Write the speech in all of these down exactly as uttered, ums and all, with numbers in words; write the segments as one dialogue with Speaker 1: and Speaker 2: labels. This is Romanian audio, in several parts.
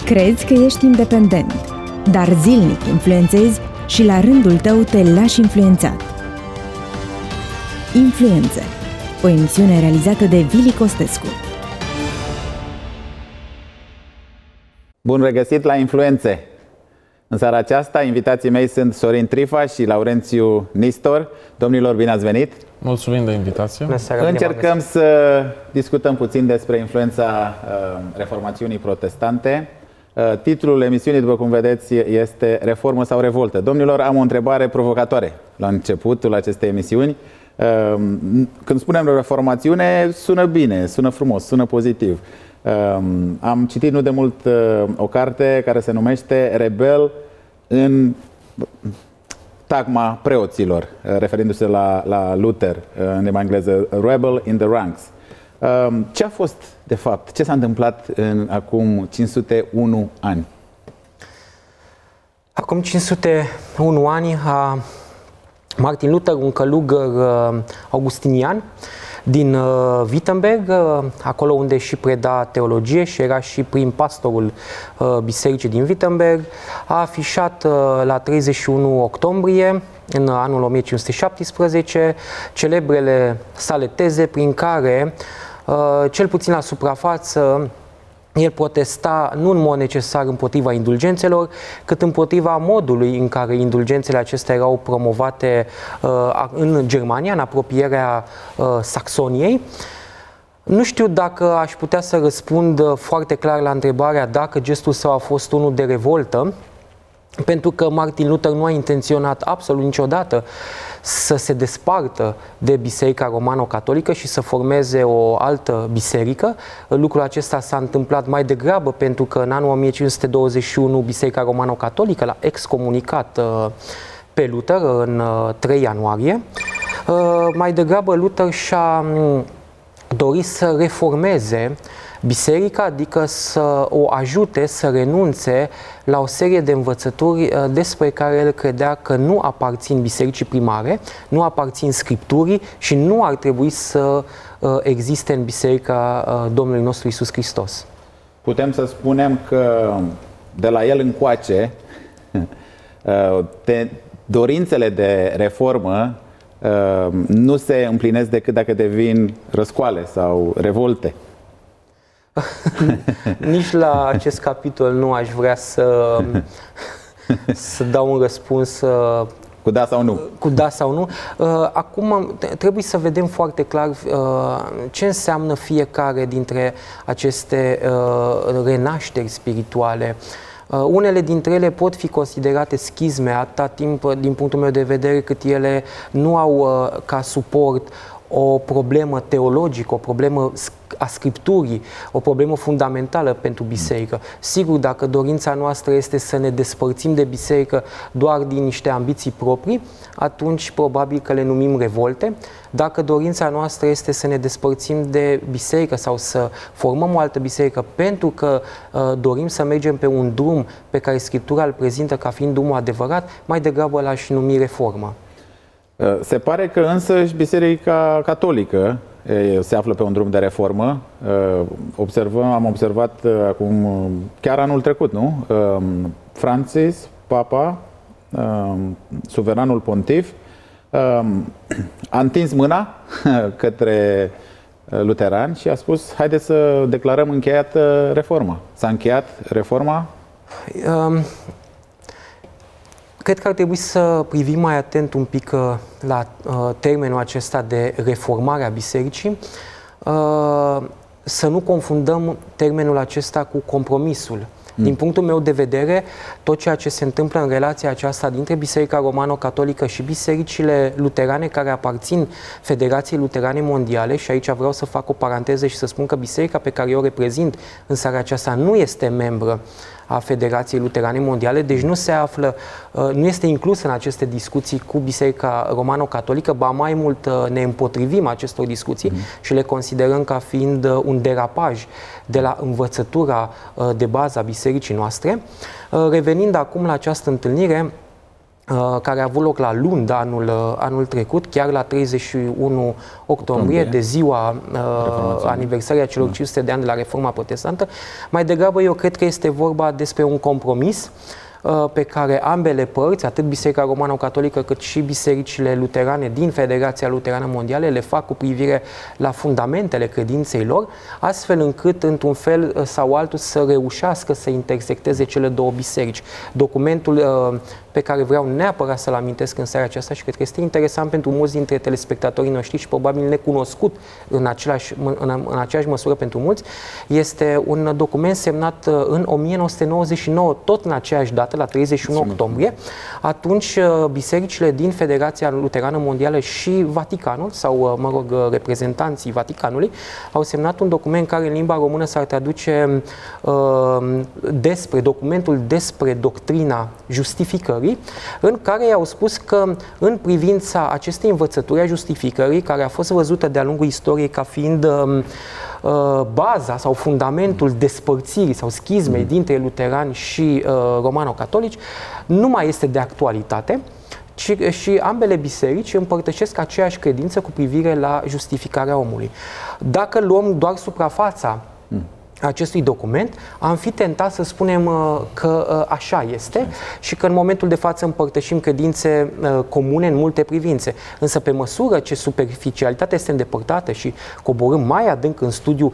Speaker 1: Crezi că ești independent, dar zilnic influențezi și la rândul tău te lași influențat. Influențe, o emisiune realizată de Vili Costescu.
Speaker 2: Bun regăsit la Influențe! În seara aceasta, invitații mei sunt Sorin Trifa și Laurențiu Nistor. Domnilor, bine ați venit!
Speaker 3: Mulțumim de invitație!
Speaker 2: Încercăm să discutăm puțin despre influența uh, reformațiunii protestante. Uh, titlul emisiunii, după cum vedeți, este Reformă sau Revoltă. Domnilor, am o întrebare provocatoare la începutul acestei emisiuni. Uh, când spunem reformațiune, sună bine, sună frumos, sună pozitiv. Um, am citit nu de mult uh, o carte care se numește Rebel în tagma preoților, uh, referindu-se la, la Luther, uh, în limba engleză, Rebel in the Ranks. Um, ce a fost, de fapt, ce s-a întâmplat în acum cinci sute unu ani?
Speaker 4: Acum cinci sute unu ani, a Martin Luther, un călugăr uh, augustinian, din uh, Wittenberg, uh, acolo unde și preda teologie și era și prim pastorul uh, bisericii din Wittenberg, a afișat uh, la treizeci și unu octombrie, în anul o mie cinci sute șaptesprezece, celebrele sale teze prin care, uh, cel puțin la suprafață, el protesta nu în mod necesar împotriva indulgențelor, cât împotriva modului în care indulgențele acestea erau promovate uh, în Germania, în apropierea uh, Saxoniei. Nu știu dacă aș putea să răspund foarte clar la întrebarea dacă gestul său a fost unul de revoltă, pentru că Martin Luther nu a intenționat absolut niciodată să se despartă de Biserica Romano-Catolică și să formeze o altă biserică. Lucrul acesta s-a întâmplat mai degrabă pentru că în anul o mie cinci sute douăzeci și unu Biserica Romano-Catolică l-a excomunicat pe Luther în trei ianuarie. Mai degrabă Luther și-a dorit să reformeze biserica, adică să o ajute să renunțe la o serie de învățături despre care el credea că nu aparțin bisericii primare, nu aparțin Scripturii și nu ar trebui să existe în biserica Domnului nostru Iisus Hristos.
Speaker 2: Putem să spunem că de la el încoace te, dorințele de reformă nu se împlinesc decât dacă devin răscoale sau revolte.
Speaker 4: Nici la acest capitol nu aș vrea să, să dau un răspuns
Speaker 2: cu da sau nu.
Speaker 4: Cu da sau nu. Acum trebuie să vedem foarte clar ce înseamnă fiecare dintre aceste renașteri spirituale. Unele dintre ele pot fi considerate schizme atâta timp, din punctul meu de vedere, cât ele nu au ca suport o problemă teologică, o problemă a Scripturii, o problemă fundamentală pentru biserică. Sigur, dacă dorința noastră este să ne despărțim de biserică doar din niște ambiții proprii, atunci probabil că le numim revolte. Dacă dorința noastră este să ne despărțim de biserică sau să formăm o altă biserică pentru că uh, dorim să mergem pe un drum pe care Scriptura îl prezintă ca fiind drumul adevărat, mai degrabă l-aș numi reformă.
Speaker 2: Se pare că însăși Biserica Catolică se află pe un drum de reformă. Observăm, am observat acum, chiar anul trecut, nu? Francis, Papa, suveranul pontif, a întins mâna către luterani și a spus: haideți să declarăm încheiată reforma. S-a încheiat reforma? Um...
Speaker 4: Cred că ar trebui să privim mai atent un pic la uh, termenul acesta de reformare a bisericii, uh, să nu confundăm termenul acesta cu compromisul. Mm. Din punctul meu de vedere, tot ceea ce se întâmplă în relația aceasta dintre Biserica Romano-Catolică și bisericile luterane care aparțin Federației Luterane Mondiale, și aici vreau să fac o paranteză și să spun că biserica pe care eu o reprezint în seara aceasta nu este membră a Federației Luterane Mondiale, deci nu se află, nu este inclus în aceste discuții cu Biserica Romano-Catolică, ba mai mult ne împotrivim acestor discuții mm. și le considerăm ca fiind un derapaj de la învățătura de bază a bisericii noastre. Revenind acum la această întâlnire, care a avut loc la Lund anul, anul trecut, chiar la treizeci și unu octombrie, de ziua uh, aniversării a celor cinci sute de ani de la Reforma Protestantă. Mai degrabă eu cred că este vorba despre un compromis pe care ambele părți, atât Biserica Romano-Catolică cât și bisericile luterane din Federația Luterană Mondială, le fac cu privire la fundamentele credinței lor, astfel încât, într-un fel sau altul, să reușească să intersecteze cele două biserici. Documentul pe care vreau neapărat să-l amintesc în seara aceasta și cred că este interesant pentru mulți dintre telespectatorii noștri și probabil necunoscut în, același, în, în aceeași măsură pentru mulți, este un document semnat în o mie nouă sute nouăzeci și nouă, tot în aceeași dată, la treizeci și unu octombrie. Atunci bisericile din Federația Luterană Mondială și Vaticanul, sau, mă rog, reprezentanții Vaticanului, au semnat un document care în limba română s-ar traduce uh, despre, documentul despre doctrina justificării, în care i-au spus că în privința acestei învățături a justificării, care a fost văzută de-a lungul istoriei ca fiind uh, baza sau fundamentul despărțirii sau schismei dintre luterani și uh, romano-catolici, nu mai este de actualitate, ci și ambele biserici împărtășesc aceeași credință cu privire la justificarea omului. Dacă luăm doar suprafața acestui document, am fi tentat să spunem că așa este și că în momentul de față împărtășim credințe comune în multe privințe. Însă pe măsură ce superficialitatea este îndepărtată și coborâm mai adânc în, studiu,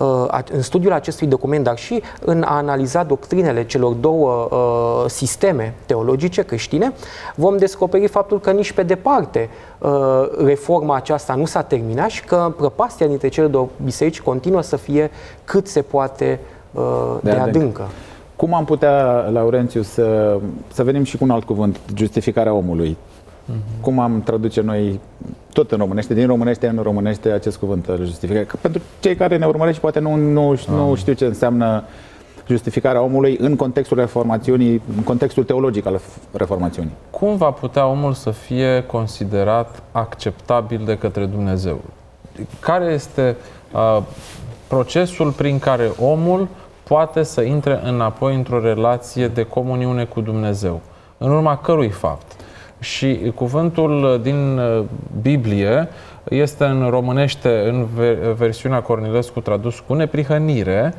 Speaker 4: în studiul acestui document, dar și în a analiza doctrinele celor două sisteme teologice creștine, vom descoperi faptul că nici pe departe reforma aceasta nu s-a terminat și că prăpastia dintre cele două biserici continuă să fie cât se poate uh, de, de adâncă.
Speaker 2: Cum am putea, Laurențiu, să, să venim și cu un alt cuvânt, justificarea omului? Uh-huh. Cum am traduce noi, tot în românește, din românește în românește, acest cuvânt, justificare? Că pentru cei care ne urmăresc și poate nu, nu, uh-huh. nu știu ce înseamnă justificarea omului în contextul reformațiunii, în contextul teologic al reformațiunii.
Speaker 3: Cum va putea omul să fie considerat acceptabil de către Dumnezeu? Care este uh, procesul prin care omul poate să intre înapoi într-o relație de comuniune cu Dumnezeu? În urma cărui fapt? Și cuvântul din Biblie este în românește, în versiunea Cornilescu tradus cu neprihănire,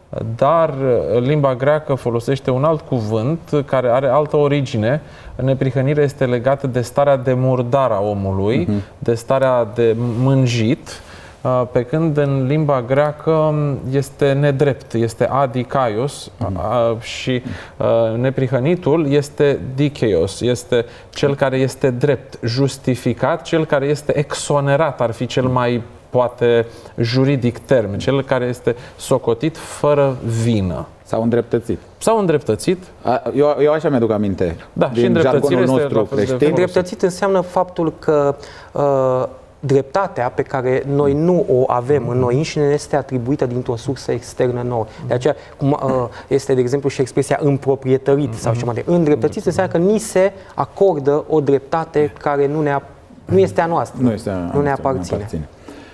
Speaker 3: dar limba greacă folosește un alt cuvânt care are altă origine. Neprihănire este legată de starea de murdar a omului, uh-huh. de starea de mânjit, pe când în limba greacă este nedrept, este adikaios, uh-huh. și neprihănitul este dikaios, este cel care este drept, justificat, cel care este exonerat, ar fi cel mai poate juridic termen, cel care este socotit fără vină.
Speaker 2: Sau îndreptățit.
Speaker 3: Sau îndreptățit.
Speaker 2: A, eu, eu așa mi-aduc aminte.
Speaker 3: Da, și îndreptățirea este
Speaker 2: creștin.
Speaker 4: Îndreptățit înseamnă faptul că uh, dreptatea pe care noi nu o avem în noi înșine este atribuită dintr-o sursă externă nouă. De aceea cum, uh, este, de exemplu, și expresia împroprietărit sau ceva de îndreptățit înseamnă că ni se acordă o dreptate care nu, ne, nu este a noastră,
Speaker 2: nu, este a,
Speaker 4: nu ne aparține.
Speaker 2: aparține.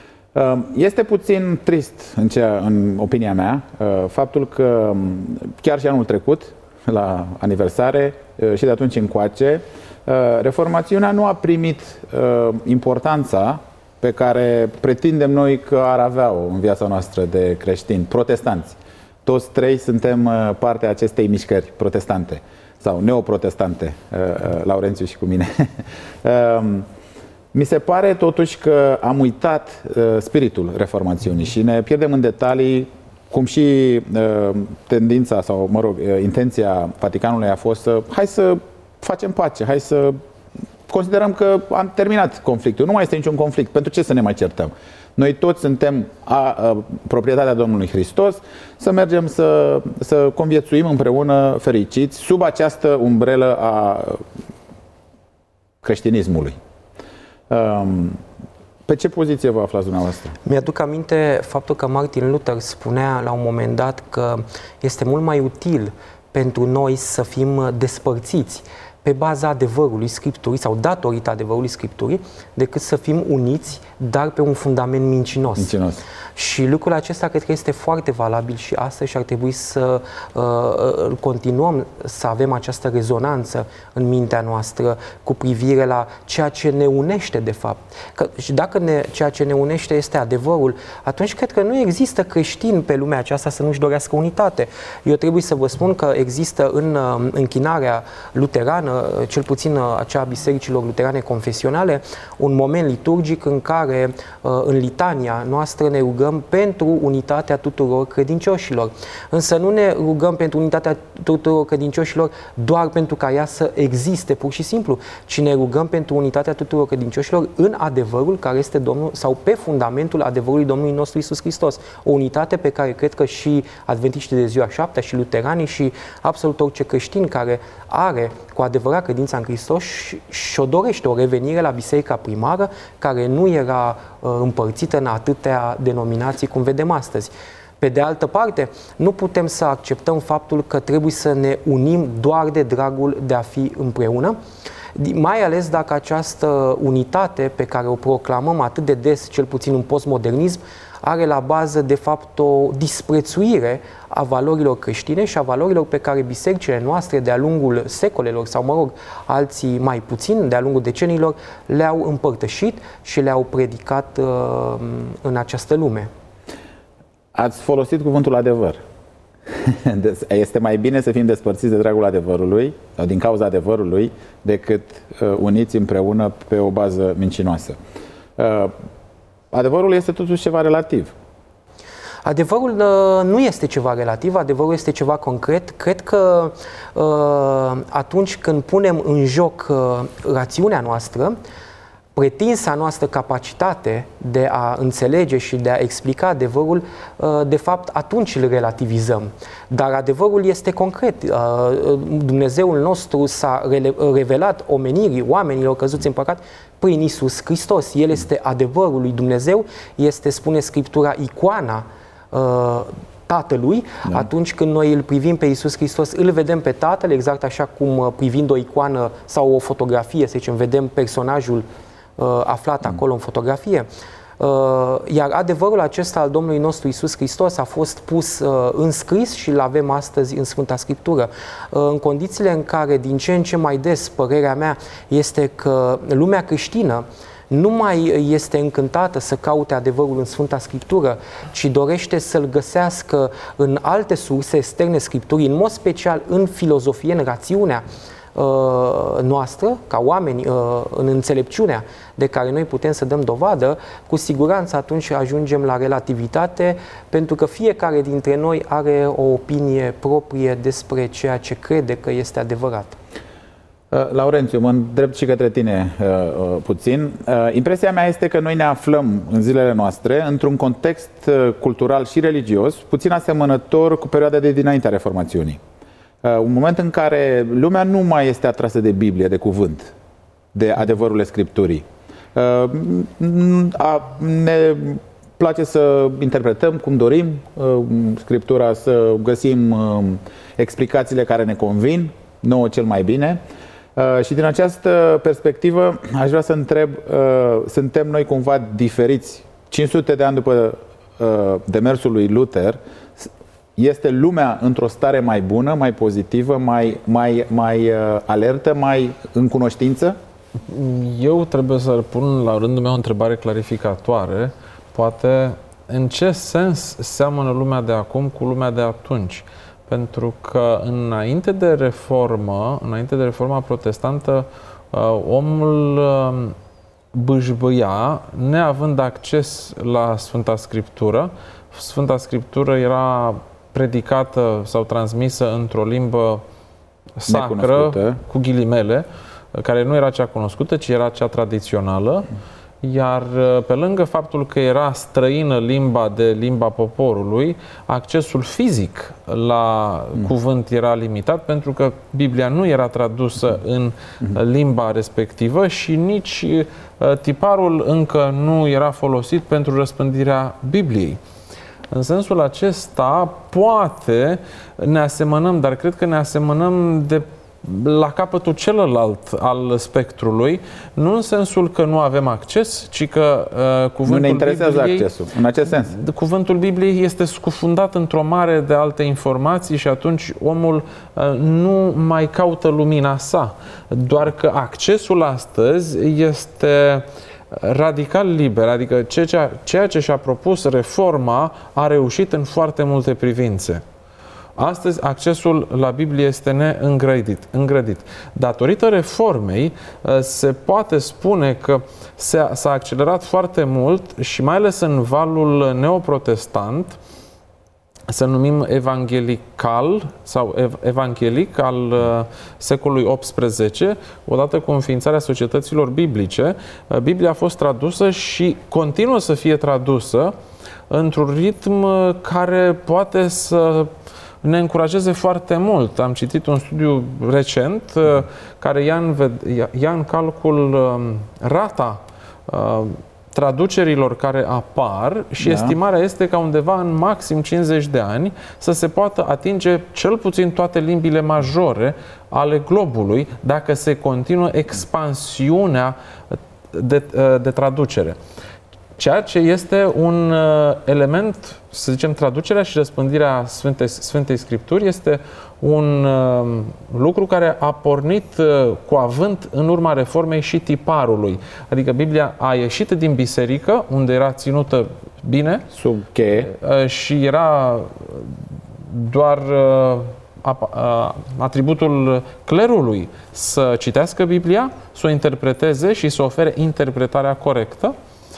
Speaker 2: Este puțin trist, în, cea, în opinia mea, faptul că chiar și anul trecut, la aniversare și de atunci încoace, reformațiunea nu a primit importanța pe care pretindem noi că ar avea-o în viața noastră de creștini, protestanți. Toți trei suntem parte a acestei mișcări protestante sau neoprotestante, Laurențiu și cu mine. Mi se pare totuși că am uitat uh, spiritul reformațiunii și ne pierdem în detalii, cum și uh, tendința sau, mă rog, uh, intenția Vaticanului a fost să hai să facem pace, hai să considerăm că am terminat conflictul, nu mai este niciun conflict, pentru ce să ne mai certăm? Noi toți suntem a, a, proprietatea Domnului Hristos, să mergem să, să conviețuim împreună fericiți sub această umbrelă a creștinismului. Pe ce poziție vă aflați dumneavoastră?
Speaker 4: Mi-aduc aminte faptul că Martin Luther spunea la un moment dat că este mult mai util pentru noi să fim despărțiți, pe baza adevărului Scripturii sau datorită adevărului Scripturii, decât să fim uniți, dar pe un fundament mincinos.
Speaker 2: mincinos.
Speaker 4: Și lucrul acesta cred că este foarte valabil și astăzi și ar trebui să uh, continuăm să avem această rezonanță în mintea noastră cu privire la ceea ce ne unește de fapt. Că, și dacă ne, ceea ce ne unește este adevărul, atunci cred că nu există creștin pe lumea aceasta să nu-și dorească unitate. Eu trebuie să vă spun că există în uh, închinarea luterană, cel puțin uh, acea bisericilor luterane confesionale, un moment liturgic în care uh, în litania noastră ne rugăm pentru unitatea tuturor credincioșilor. Însă nu ne rugăm pentru unitatea tuturor credincioșilor doar pentru ca ea să existe pur și simplu, ci ne rugăm pentru unitatea tuturor credincioșilor în adevărul care este Domnul sau pe fundamentul adevărului Domnului nostru Iisus Hristos. O unitate pe care cred că și adventiștii de ziua șaptea și luteranii și absolut orice creștin care are cu adevărat credința în Hristos și-o dorește o revenire la biserica primară care nu era uh, împărțită în atâtea denominații cum vedem astăzi. Pe de altă parte, nu putem să acceptăm faptul că trebuie să ne unim doar de dragul de a fi împreună, mai ales dacă această unitate pe care o proclamăm atât de des, cel puțin în postmodernism, are la bază, de fapt, o disprețuire a valorilor creștine și a valorilor pe care bisericile noastre de-a lungul secolelor, sau, mă rog, alții mai puțin, de-a lungul deceniilor, le-au împărtășit și le-au predicat uh, în această lume.
Speaker 2: Ați folosit cuvântul adevăr. Este mai bine să fim despărțiți de dragul adevărului, sau din cauza adevărului, decât uh, uniți împreună pe o bază mincinoasă. Uh, adevărul este totuși ceva relativ.
Speaker 4: Adevărul uh, nu este ceva relativ, adevărul este ceva concret. Cred că uh, atunci când punem în joc uh, rațiunea noastră, pretinsa noastră capacitate de a înțelege și de a explica adevărul, de fapt, atunci îl relativizăm. Dar adevărul este concret. Dumnezeul nostru s-a revelat omenirii, oamenilor căzuți în păcat, prin Iisus Hristos. El este adevărul lui Dumnezeu, este, spune Scriptura, icoana Tatălui. Da. Atunci când noi îl privim pe Iisus Hristos, îl vedem pe Tatăl, exact așa cum privind o icoană sau o fotografie, să zicem, vedem personajul aflat acolo în fotografie. Iar adevărul acesta al Domnului nostru Iisus Hristos a fost pus în scris și îl avem astăzi în Sfânta Scriptură. În condițiile în care din ce în ce mai des, părerea mea este că lumea creștină nu mai este încântată să caute adevărul în Sfânta Scriptură, ci dorește să-l găsească în alte surse externe Scripturii, în mod special în filozofie, în rațiunea noastră, ca oameni, în înțelepciunea de care noi putem să dăm dovadă, cu siguranță atunci ajungem la relativitate, pentru că fiecare dintre noi are o opinie proprie despre ceea ce crede că este adevărat.
Speaker 2: Laurențiu, mă îndrept și către tine uh, puțin. Uh, impresia mea este că noi ne aflăm în zilele noastre într-un context cultural și religios puțin asemănător cu perioada de dinaintea Reformațiunii. Uh, un moment în care lumea nu mai este atrasă de Biblie, de cuvânt, de adevărurile Scripturii. Uh, a, ne place să interpretăm cum dorim uh, Scriptura, să găsim uh, explicațiile care ne convin, nouă cel mai bine. Uh, și din această perspectivă aș vrea să întreb, uh, suntem noi cumva diferiți? cinci sute de ani după uh, demersul lui Luther, este lumea într-o stare mai bună, mai pozitivă, mai, mai, mai uh, alertă, mai în cunoștință?
Speaker 3: Eu trebuie să pun la rândul meu o întrebare clarificatoare. Poate în ce sens seamănă lumea de acum cu lumea de atunci? Pentru că înainte de reformă, înainte de reforma protestantă, omul bâșbâia, neavând acces la Sfânta Scriptură. Sfânta Scriptură era predicată sau transmisă într-o limbă sacră, cu ghilimele, care nu era cea cunoscută, ci era cea tradițională. Iar pe lângă faptul că era străină limba de limba poporului, accesul fizic la mm. cuvânt era limitat, pentru că Biblia nu era tradusă în limba respectivă și nici tiparul încă nu era folosit pentru răspândirea Bibliei. În sensul acesta, poate ne asemănăm, dar cred că ne asemănăm de la capătul celălalt al spectrului, nu în sensul că nu avem acces, ci că uh, cuvântul
Speaker 2: nu ne interesează
Speaker 3: Bibliei,
Speaker 2: accesul, în acest sens.
Speaker 3: Cuvântul Bibliei este scufundat într-o mare de alte informații și atunci omul uh, nu mai caută lumina sa. Doar că accesul astăzi este radical liber, adică ceea ce și-a propus reforma a reușit în foarte multe privințe. Astăzi, accesul la Biblie este neîngrădit. Îngrădit. Datorită reformei, se poate spune că s-a accelerat foarte mult și mai ales în valul neoprotestant, să numim evanghelical sau ev evanghelic al uh, secolului optsprezece, odată cu înființarea societăților biblice, uh, Biblia a fost tradusă și continuă să fie tradusă într-un ritm care poate să ne încurajeze foarte mult. Am citit un studiu recent uh, care ia în, ia în calcul uh, rata uh, traducerilor care apar și da. Estimarea este ca undeva în maxim cincizeci de ani să se poată atinge cel puțin toate limbile majore ale globului dacă se continuă expansiunea de, de traducere. Ceea ce este un element, să zicem, traducerea și răspândirea Sfintei, Sfintei Scripturi este un uh, lucru care a pornit uh, cu avânt în urma reformei și tiparului. Adică Biblia a ieșit din biserică, unde era ținută bine,
Speaker 2: sub cheie,
Speaker 3: uh, și era doar uh, uh, atributul clerului să citească Biblia, să o interpreteze și să ofere interpretarea corectă.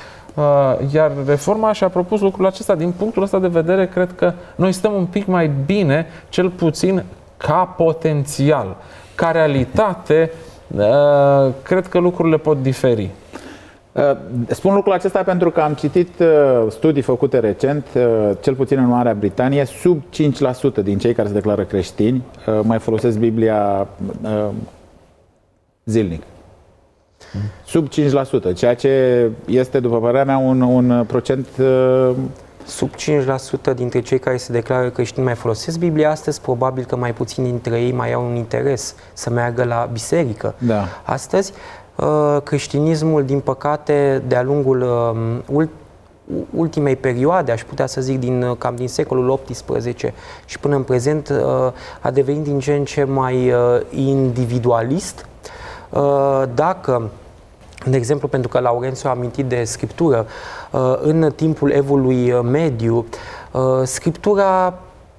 Speaker 3: Iar reforma și-a propus lucrul acesta. Din punctul ăsta de vedere, cred că noi stăm un pic mai bine, cel puțin ca potențial. Ca realitate, cred că lucrurile pot diferi.
Speaker 2: Spun lucrul acesta pentru că am citit studii făcute recent, cel puțin în Marea Britanie, sub cinci la sută din cei care se declară creștini mai folosesc Biblia zilnic. Sub cinci la sută, ceea ce este, după părerea mea, un, un procent... Uh...
Speaker 4: Sub cinci la sută dintre cei care se declară creștini mai folosesc Biblia astăzi, probabil că mai puțini dintre ei mai au un interes să meargă la biserică.
Speaker 2: Da.
Speaker 4: Astăzi, uh, creștinismul, din păcate, de-a lungul uh, ultimei perioade, aș putea să zic, din, cam din secolul optsprezece și până în prezent, uh, a devenit din ce în ce mai uh, individualist. Dacă, de exemplu, pentru că Laurențiu a amintit de Scriptură, în timpul Evului Mediu, Scriptura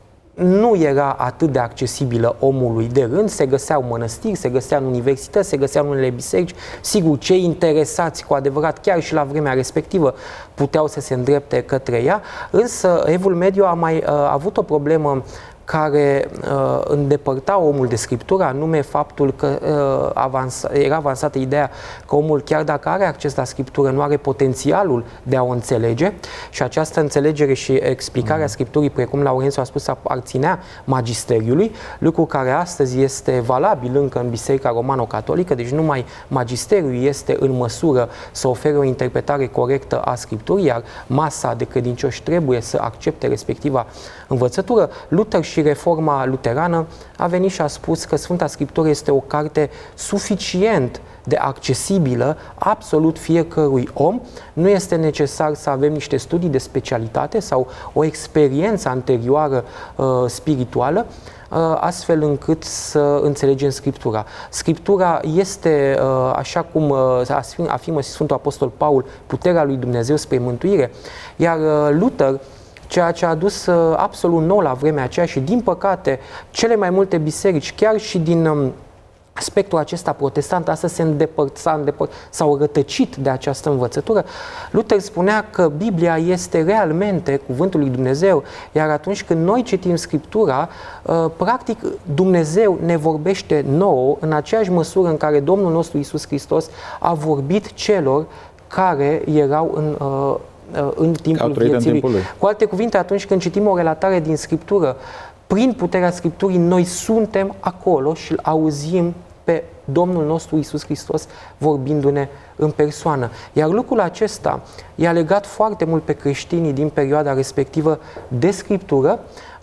Speaker 4: nu era atât de accesibilă omului de rând, se găseau mănăstiri, se găsea în universități, se găseau în unele biserici. Sigur, cei interesați cu adevărat, chiar și la vremea respectivă, puteau să se îndrepte către ea, însă Evul Mediu a mai a avut o problemă care uh, îndepărta omul de Scriptură, anume faptul că uh, avansa, era avansată ideea că omul, chiar dacă are acces la Scriptură, nu are potențialul de a o înțelege și această înțelegere și explicarea Scripturii, precum Laurențiu a spus, aparținea magisteriului, lucru care astăzi este valabil încă în Biserica Romano-Catolică, deci numai magisteriul este în măsură să ofere o interpretare corectă a Scripturii, iar masa de credincioși trebuie să accepte respectiva învățătură. Luther și Reforma luterană a venit și a spus că Sfânta Scriptură este o carte suficient de accesibilă absolut fiecărui om. Nu este necesar să avem niște studii de specialitate sau o experiență anterioară uh, spirituală, uh, astfel încât să înțelegem Scriptura. Scriptura este, uh, așa cum uh, afirmă Sfântul Apostol Paul, puterea lui Dumnezeu spre mântuire, iar uh, Luther, ceea ce a adus uh, absolut nou la vremea aceea și, din păcate, cele mai multe biserici, chiar și din um, spectrul acesta protestant, astăzi se îndepărt, s-a îndepărt, s-au rătăcit de această învățătură. Luther spunea că Biblia este realmente cuvântul lui Dumnezeu, iar atunci când noi citim Scriptura, uh, practic Dumnezeu ne vorbește nouă în aceeași măsură în care Domnul nostru Iisus Hristos a vorbit celor care erau în uh, în timpul vieții lui. lui. Cu alte cuvinte, atunci când citim o relatare din Scriptură, prin puterea Scripturii, noi suntem acolo și îl auzim pe Domnul nostru Iisus Hristos vorbindu-ne în persoană. Iar lucrul acesta i-a legat foarte mult pe creștinii din perioada respectivă de Scriptură,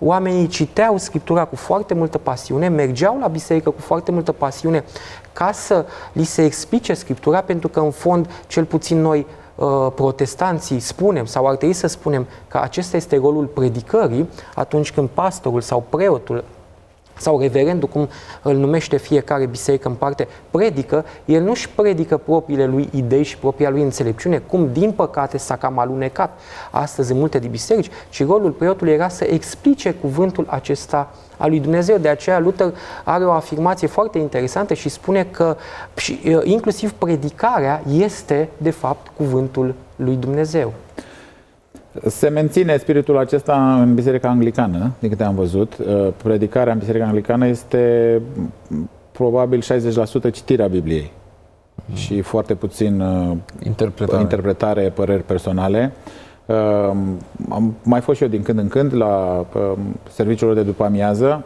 Speaker 4: oamenii citeau Scriptura cu foarte multă pasiune, mergeau la biserică cu foarte multă pasiune ca să li se explice Scriptura, pentru că în fond, cel puțin noi protestanții spunem, sau ar trebui să spunem, că acesta este rolul predicării atunci când pastorul sau preotul sau reverendul, cum îl numește fiecare biserică în parte, predică, el nu-și predică propriile lui idei și propria lui înțelepciune, cum din păcate s-a cam alunecat astăzi în multe de biserici, ci rolul preotului era să explice cuvântul acesta al lui Dumnezeu. De aceea Luther are o afirmație foarte interesantă și spune că inclusiv predicarea este de fapt cuvântul lui Dumnezeu.
Speaker 2: Se menține spiritul acesta în Biserica Anglicană, din câte am văzut. Predicarea în Biserica Anglicană este probabil șaizeci la sută citirea Bibliei mm. și foarte puțin
Speaker 3: interpretare.
Speaker 2: interpretare, păreri personale. Am mai fost și eu din când în când la serviciul de după amiază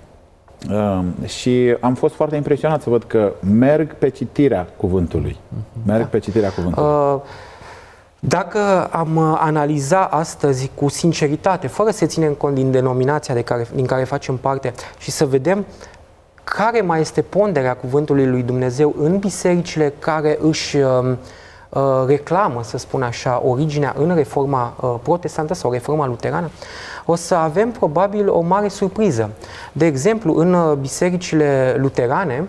Speaker 2: și am fost foarte impresionat să văd că merg pe citirea cuvântului. Merg pe citirea cuvântului. Uh,
Speaker 4: Dacă am analiza astăzi cu sinceritate, fără să ținem cont din denominația de care, din care facem parte și să vedem care mai este ponderea cuvântului lui Dumnezeu în bisericile care își uh, uh, reclamă, să spun așa, originea în reforma uh, protestantă sau reforma luterană, o să avem probabil o mare surpriză. De exemplu, în uh, bisericile luterane,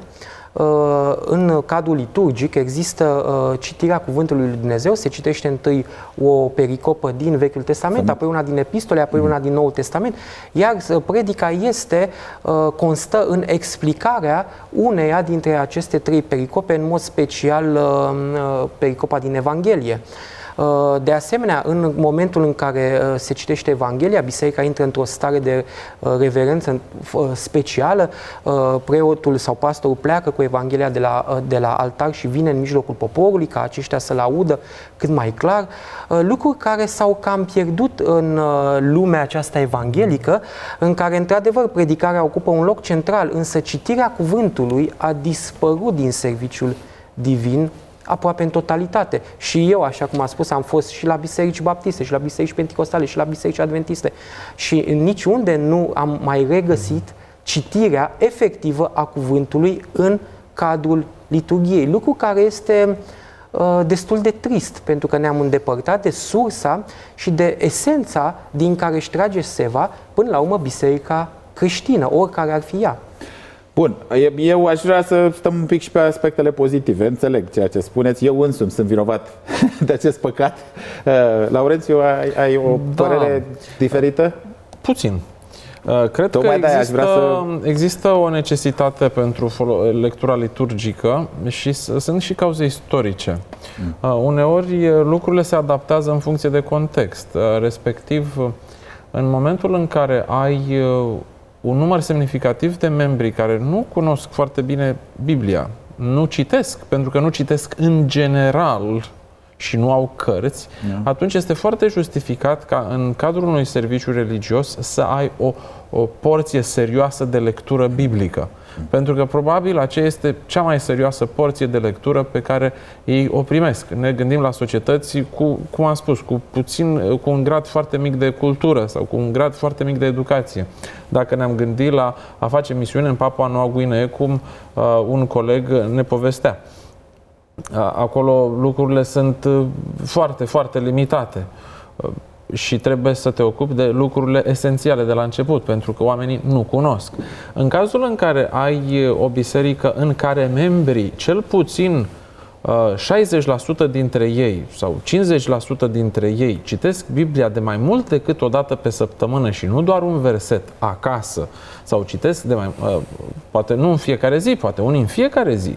Speaker 4: în cadrul liturgic există citirea cuvântului lui Dumnezeu, se citește întâi o pericopă din Vechiul Testament, apoi una din Epistole, apoi una din Noul Testament, iar predica este, constă în explicarea uneia dintre aceste trei pericope, în mod special pericopa din Evanghelie. De asemenea, în momentul în care se citește Evanghelia, biserica intră într-o stare de reverență specială, preotul sau pastorul pleacă cu Evanghelia de la, de la altar și vine în mijlocul poporului ca aceștia să-l audă cât mai clar, lucruri care s-au cam pierdut în lumea aceasta evanghelică, în care într-adevăr predicarea ocupă un loc central, însă citirea cuvântului a dispărut din serviciul divin aproape în totalitate. Și eu, așa cum am spus, am fost și la biserici baptiste, și la biserici penticostale, și la biserici adventiste. Și niciunde nu am mai regăsit citirea efectivă a cuvântului în cadrul liturghiei. Lucru care este uh, destul de trist, pentru că ne-am îndepărtat de sursa și de esența din care își trage seva, până la urmă, biserica creștină, oricare ar fi ea.
Speaker 2: Bun, eu aș vrea să stăm un pic și pe aspectele pozitive. Înțeleg ceea ce spuneți. Eu însumi sunt vinovat de acest păcat. Laurențiu, ai, ai o da. părere diferită?
Speaker 3: Puțin. Cred
Speaker 2: Tocmai
Speaker 3: că există,
Speaker 2: vrea să...
Speaker 3: există o necesitate pentru lectura liturgică și sunt și cauze istorice. Mm. Uneori lucrurile se adaptează în funcție de context. Respectiv, în momentul în care ai un număr semnificativ de membri care nu cunosc foarte bine Biblia, nu citesc, pentru că nu citesc în general și nu au cărți, yeah. atunci este foarte justificat ca în cadrul unui serviciu religios să ai o, o porție serioasă de lectură biblică. Mm. Pentru că probabil aceea este cea mai serioasă porție de lectură pe care ei o primesc. Ne gândim la societăți cu, cum am spus, cu puțin, cu un grad foarte mic de cultură sau cu un grad foarte mic de educație. Dacă ne-am gândit la a face misiune în Papua Noua Guinee, cum uh, un coleg ne povestea. Acolo lucrurile sunt foarte, foarte limitate și trebuie să te ocupi de lucrurile esențiale de la început, pentru că oamenii nu cunosc. În cazul în care ai o biserică în care membrii, cel puțin șaizeci la sută dintre ei sau cincizeci la sută dintre ei citesc Biblia de mai mult decât o dată pe săptămână și nu doar un verset acasă, sau citesc de mai, poate nu în fiecare zi, poate unii în fiecare zi,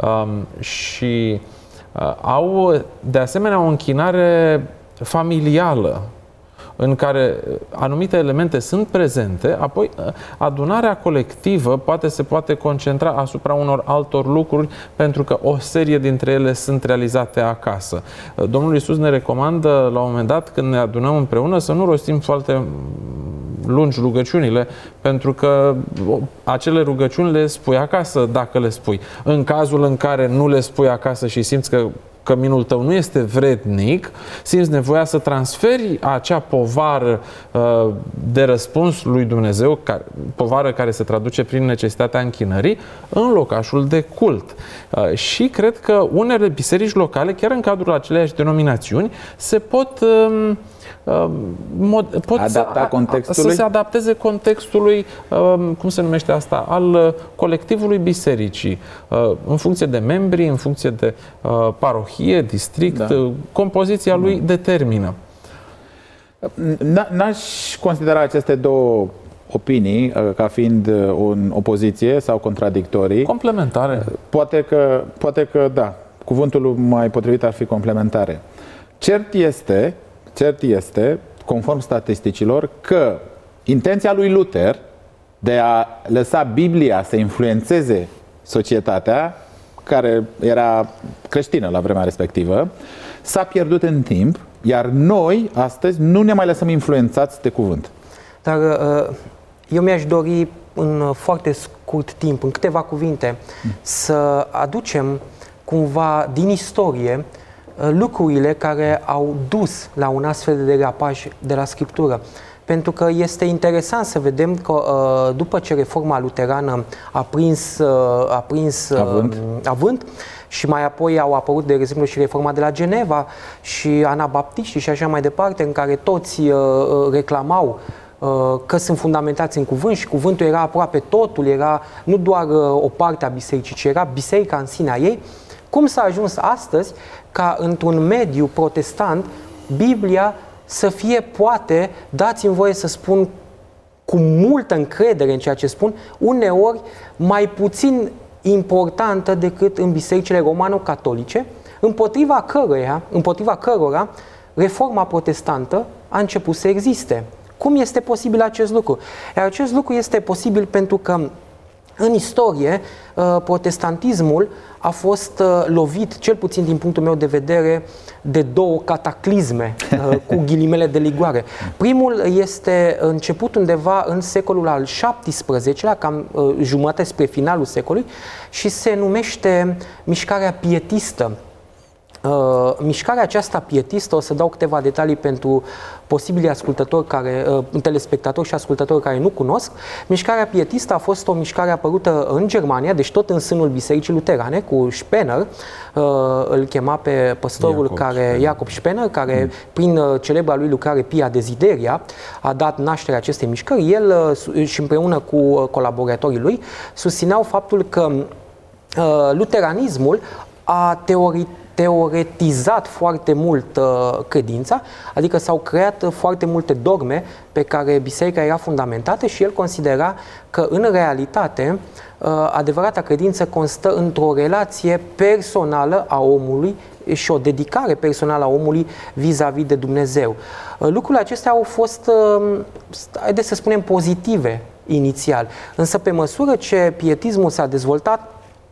Speaker 3: și au de asemenea o închinare familială în care anumite elemente sunt prezente, apoi adunarea colectivă poate se poate concentra asupra unor altor lucruri, pentru că o serie dintre ele sunt realizate acasă. Domnul Iisus ne recomandă la un moment dat, când ne adunăm împreună, să nu rostim foarte lungi rugăciunile, pentru că acele rugăciuni le spui acasă dacă le spui. În cazul în care nu le spui acasă și simți că căminul tău nu este vrednic, simți nevoia să transferi acea povară uh, de răspuns lui Dumnezeu, ca, povară care se traduce prin necesitatea închinării, în locașul de cult. Uh, și cred că unele biserici locale, chiar în cadrul aceleiași denominațiuni, se pot... Uh, Mod, pot
Speaker 2: adapta contextului?
Speaker 3: să se adapteze contextului, cum se numește asta, al colectivului bisericii, în funcție de membri, în funcție de parohie, district, da. Compoziția lui da. determină.
Speaker 2: N-aș considera aceste două opinii ca fiind în opoziție sau contradictorii.
Speaker 3: Complementare.
Speaker 2: Poate că, poate că da, cuvântul mai potrivit ar fi complementare. Cert este Cert este, conform statisticilor, că intenția lui Luther de a lăsa Biblia să influențeze societatea, care era creștină la vremea respectivă, s-a pierdut în timp, iar noi, astăzi, nu ne mai lăsăm influențați de cuvânt.
Speaker 4: Dar eu mi-aș dori în foarte scurt timp, în câteva cuvinte, să aducem cumva din istorie lucrurile care au dus la un astfel de derapaj de la Scriptură. Pentru că este interesant să vedem că după ce reforma luterană a prins, a prins
Speaker 2: avânt.
Speaker 4: avânt și mai apoi au apărut, de exemplu, și reforma de la Geneva și anabaptiștii și așa mai departe, în care toți reclamau că sunt fundamentați în cuvânt și cuvântul era aproape totul, era nu doar o parte a bisericii, ci era biserica în sinea ei. Cum s-a ajuns astăzi ca într-un mediu protestant Biblia să fie, poate, dați-mi voie să spun cu multă încredere în ceea ce spun, uneori mai puțin importantă decât în bisericile romano-catolice, împotriva căruia, împotriva cărora reforma protestantă a început să existe. Cum este posibil acest lucru? Iar acest lucru este posibil pentru că în istorie, protestantismul a fost lovit, cel puțin din punctul meu de vedere, de două cataclisme, cu ghilimele de ligoare. Primul este început undeva în secolul al șaptesprezecelea, cam jumătate spre finalul secolului, și se numește mișcarea pietistă. Uh, mișcarea aceasta pietistă, o să dau câteva detalii pentru posibili ascultători, care, uh, telespectatori și ascultători care nu cunosc. Mișcarea pietistă a fost o mișcare apărută în Germania, deci tot în sânul Bisericii Luterane, cu Spener, uh, îl chema pe păstorul Iacob care, Spener. Iacob Spener, care mm. prin uh, celebra lui lucrare Pia Desideria a dat nașterea acestei mișcări. El uh, și împreună cu uh, colaboratorii lui susțineau faptul că uh, luteranismul a teorit teoretizat foarte mult uh, credința, adică s-au creat uh, foarte multe dogme pe care biserica era fundamentată și el considera că în realitate uh, adevărata credință constă într-o relație personală a omului și o dedicare personală a omului vis-a-vis de Dumnezeu. Uh, lucrurile acestea au fost, uh, haideți să spunem, pozitive inițial, însă pe măsură ce pietismul s-a dezvoltat,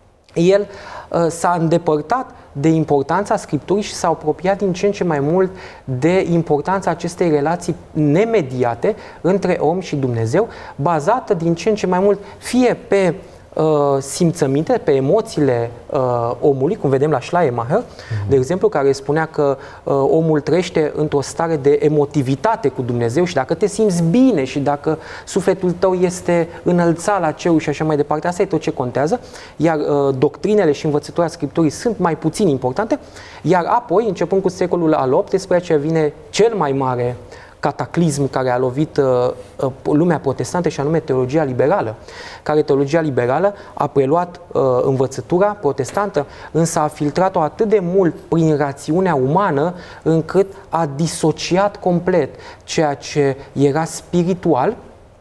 Speaker 4: el uh, s-a îndepărtat de importanța Scripturii și s-a apropiat din ce în ce mai mult de importanța acestei relații nemediate între om și Dumnezeu, bazată din ce în ce mai mult fie pe uh, simțăminte, pe emoțiile uh, omului, cum vedem la Schleiermacher, mm-hmm. de exemplu, care spunea că uh, omul trăiește într-o stare de emotivitate cu Dumnezeu și dacă te simți bine și dacă sufletul tău este înălțat la cerul și așa mai departe, asta e tot ce contează, iar uh, doctrinele și învățătura Scripturii sunt mai puțin importante, iar apoi, începând cu secolul al optsprezecelea, vine cel mai mare cataclism care a lovit uh, uh, lumea protestantă și anume teologia liberală, care teologia liberală a preluat uh, învățătura protestantă, însă a filtrat-o atât de mult prin rațiunea umană încât a disociat complet ceea ce era spiritual,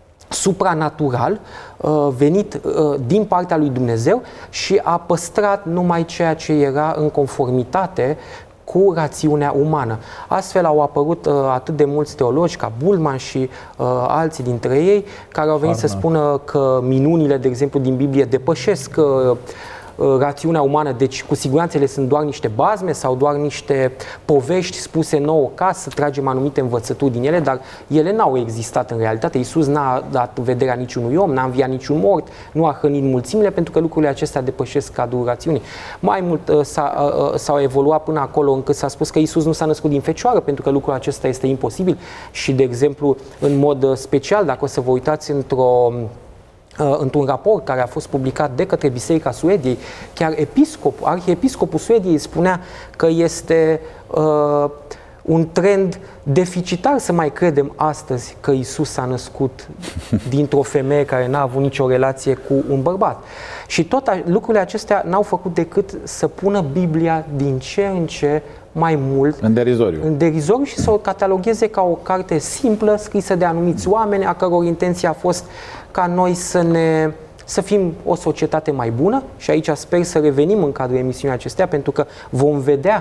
Speaker 4: supranatural, uh, venit uh, din partea lui Dumnezeu și a păstrat numai ceea ce era în conformitate cu rațiunea umană. Astfel au apărut uh, atât de mulți teologi ca Bulman și uh, alții dintre ei care au venit Farna. să spună că minunile, de exemplu, din Biblie depășesc uh, rațiunea umană, deci cu siguranță ele sunt doar niște bazme sau doar niște povești spuse nouă ca să tragem anumite învățături din ele, dar ele n-au existat în realitate. Iisus n-a dat vederea niciunui om, n-a înviat niciun mort, nu a hrănit mulțimile, pentru că lucrurile acestea depășesc cadrul rațiunii. Mai mult s-au evoluat până acolo încât s-a spus că Iisus nu s-a născut din fecioară, pentru că lucrul acesta este imposibil și, de exemplu, în mod special, dacă o să vă uitați într-o într-un raport care a fost publicat de către Biserica Suediei, chiar episcop, arhiepiscopul Suediei spunea că este uh, un trend deficitar să mai credem astăzi că Iisus s-a născut dintr-o femeie care n-a avut nicio relație cu un bărbat. Și tot lucrurile acestea n-au făcut decât să pună Biblia din ce în ce mai mult
Speaker 2: în derizoriu.
Speaker 4: în derizoriu și să o catalogheze ca o carte simplă, scrisă de anumiți oameni, a căror intenție a fost ca noi să ne să fim o societate mai bună. Și aici sper să revenim în cadrul emisiunii acestea, pentru că vom vedea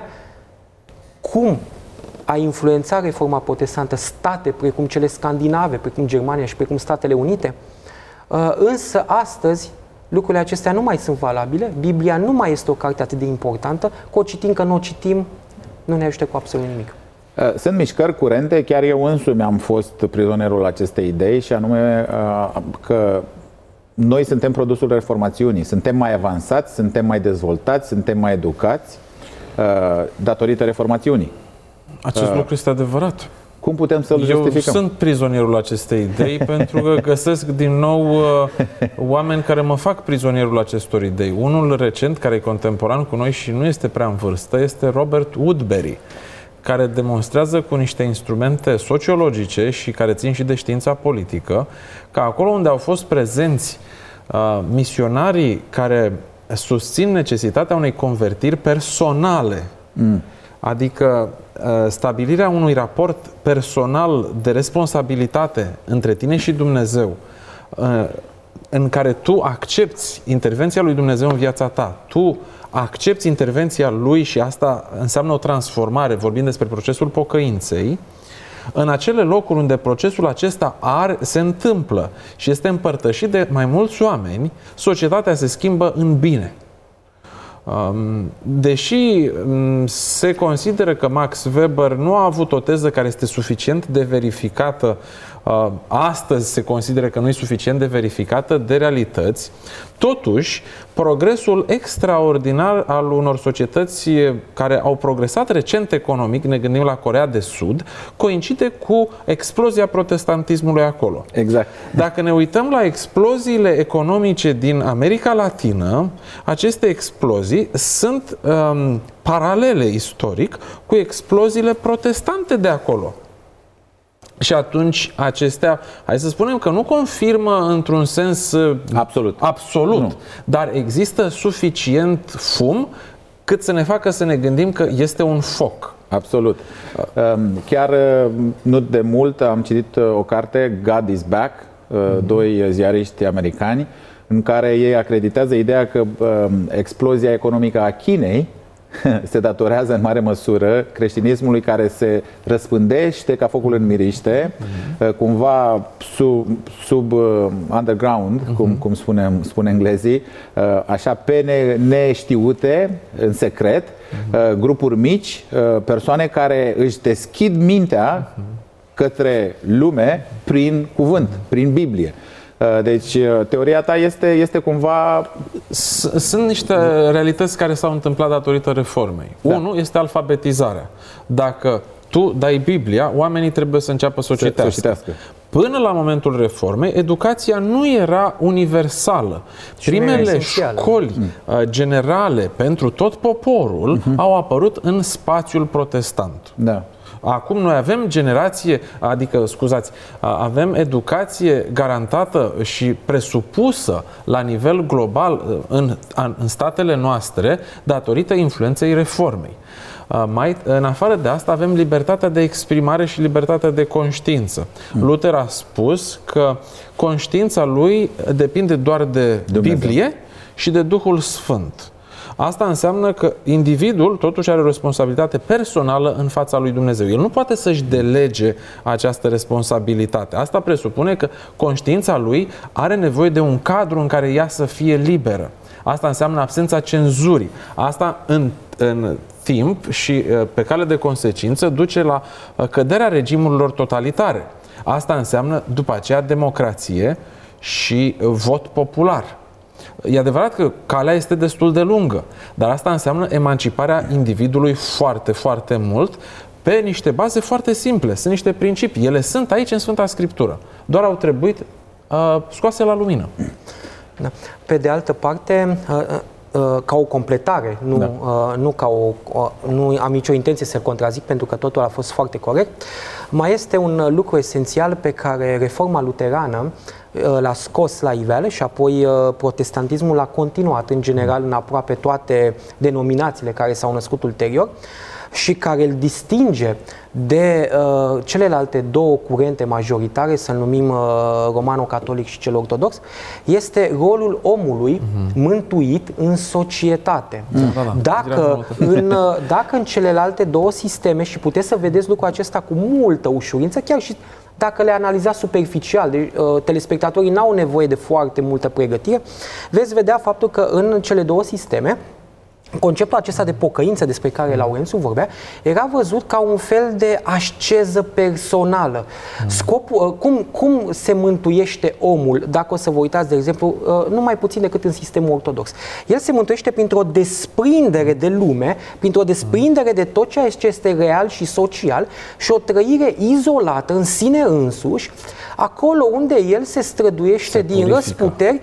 Speaker 4: cum a influențat reforma protestantă state precum cele scandinave, precum Germania și precum Statele Unite. Însă astăzi lucrurile acestea nu mai sunt valabile, Biblia nu mai este o carte atât de importantă, că o citim, că nu o citim, nu ne ajută cu absolut nimic.
Speaker 2: Sunt mișcări curente, chiar eu însumi am fost prizonierul acestei idei, și anume că noi suntem produsul reformațiunii, suntem mai avansați, suntem mai dezvoltați, suntem mai educați datorită reformațiunii.
Speaker 3: Acest lucru este adevărat.
Speaker 2: Cum putem să-l
Speaker 3: Eu
Speaker 2: justificăm?
Speaker 3: sunt prizonierul acestei idei pentru că găsesc din nou uh, oameni care mă fac prizonierul acestor idei. Unul recent, care e contemporan cu noi și nu este prea în vârstă, este Robert Woodbury, care demonstrează cu niște instrumente sociologice și care țin și de știința politică, că acolo unde au fost prezenți uh, misionarii care susțin necesitatea unei convertiri personale, mm. adică stabilirea unui raport personal de responsabilitate între tine și Dumnezeu, în care tu accepți intervenția lui Dumnezeu în viața ta, tu accepți intervenția lui și asta înseamnă o transformare, vorbim despre procesul pocăinței, în acele locuri unde procesul acesta are, se întâmplă și este împărtășit de mai mulți oameni, societatea se schimbă în bine. Deși se consideră că Max Weber nu a avut o teză care este suficient de verificată, astăzi se consideră că nu e suficient de verificată de realități, totuși progresul extraordinar al unor societăți care au progresat recent economic, ne gândim la Coreea de Sud, coincide cu explozia protestantismului acolo.
Speaker 2: Exact.
Speaker 3: Dacă ne uităm la exploziile economice din America Latină, aceste explozii sunt um, paralele istoric cu exploziile protestante de acolo. Și atunci acestea, hai să spunem că nu confirmă într-un sens
Speaker 2: absolut,
Speaker 3: absolut
Speaker 2: nu.
Speaker 3: Dar există suficient fum cât să ne facă să ne gândim că este un foc.
Speaker 2: Absolut. Chiar nu de mult am citit o carte, God is Back, mm-hmm. doi ziariști americani, în care ei acreditează ideea că explozia economică a Chinei se datorează în mare măsură creștinismului care se răspândește ca focul în miriște, uh-huh. cumva sub, sub underground, uh-huh. cum, cum spunem, spun englezii, așa pe neștiute, în secret, uh-huh. grupuri mici, persoane care își deschid mintea uh-huh. către lume prin cuvânt, prin Biblie. Deci, teoria ta este, este cumva...
Speaker 3: Sunt niște realități care s-au întâmplat datorită reformei. Da. Unul este alfabetizarea. Dacă tu dai Biblia, oamenii trebuie să înceapă să o citească. Să citească. Până la momentul reformei, educația nu era universală. Și Primele școli mm. generale pentru tot poporul mm-hmm. au apărut în spațiul protestant.
Speaker 2: Da.
Speaker 3: Acum noi avem generație, adică, scuzați, avem educație garantată și presupusă la nivel global în, în statele noastre datorită influenței reformei. Mai, în afară de asta avem libertatea de exprimare și libertatea de conștiință. Mm. Luther a spus că conștiința lui depinde doar de Dumnezeu. Biblie și de Duhul Sfânt. Asta înseamnă că individul totuși are o responsabilitate personală în fața lui Dumnezeu. El nu poate să-și delege această responsabilitate. Asta presupune că conștiința lui are nevoie de un cadru în care ea să fie liberă. Asta înseamnă absența cenzurii. Asta în, în timp și pe cale de consecință duce la căderea regimurilor totalitare. Asta înseamnă după aceea democrație și vot popular. E adevărat că calea este destul de lungă, dar asta înseamnă emanciparea individului foarte, foarte mult pe niște baze foarte simple. Sunt niște principii. Ele sunt aici în Sfânta Scriptură. Doar au trebuit uh, scoase la lumină.
Speaker 4: Da. Pe de altă parte, uh, uh, ca o completare, nu, da. uh, nu, ca o, uh, nu am nicio intenție să contrazic, pentru că totul a fost foarte corect, mai este un lucru esențial pe care Reforma Luterană l-a scos la iveală și apoi protestantismul l-a continuat în general în aproape toate denominațiile care s-au născut ulterior și care îl distinge de uh, celelalte două curente majoritare, să numim uh, romano-catolic și cel ortodox, este rolul omului uh-huh. mântuit în societate. Uh-huh. Da, da. Dacă, în, dacă în celelalte două sisteme, și puteți să vedeți lucrul acesta cu multă ușurință, chiar și dacă le analizați superficial, deci, uh, telespectatorii n-au nevoie de foarte multă pregătire, veți vedea faptul că în cele două sisteme conceptul acesta de pocăință despre care Laurențiu vorbea era văzut ca un fel de asceză personală. Scopul, cum, cum se mântuiește omul, dacă o să vă uitați, de exemplu, nu mai puțin decât în sistemul ortodox. El se mântuiește printr-o desprindere de lume, printr-o desprindere de tot ceea ce este real și social și o trăire izolată în sine însuși, acolo unde el se străduiește se din purifică. răsputeri